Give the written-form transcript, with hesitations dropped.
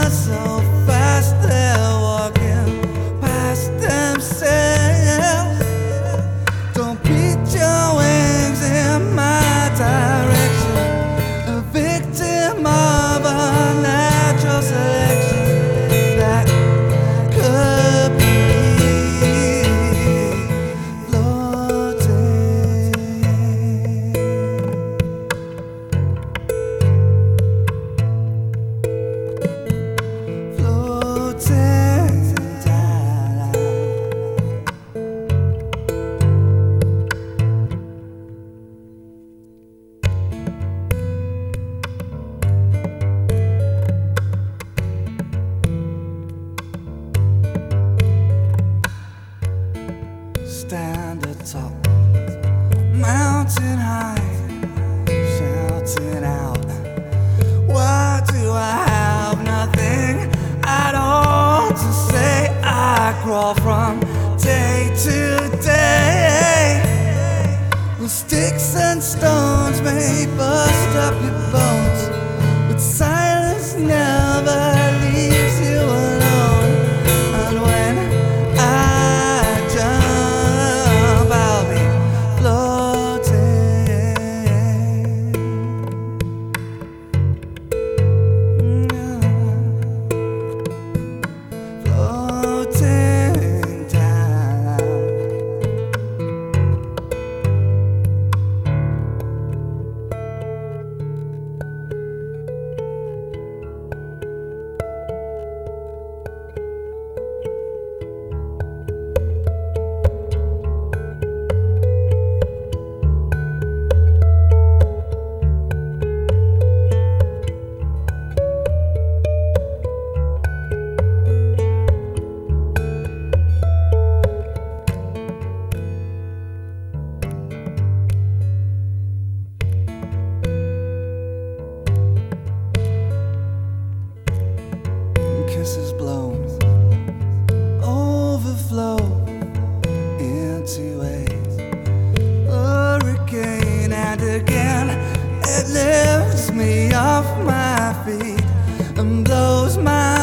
so fast they're walking past themselves. Don't beat your wings in my direction, a victim of a natural selection that could be floating, floating down. Stand atop, mountain high, shouting out, why do I have nothing at all to say? I crawl from day to day. Well, sticks and stones may bust up your bones, but silence never leaves you alone. And when I jump, I'll be floating, floating down. Kisses blown, overflow into a hurricane, and again it lifts me off my feet and blows my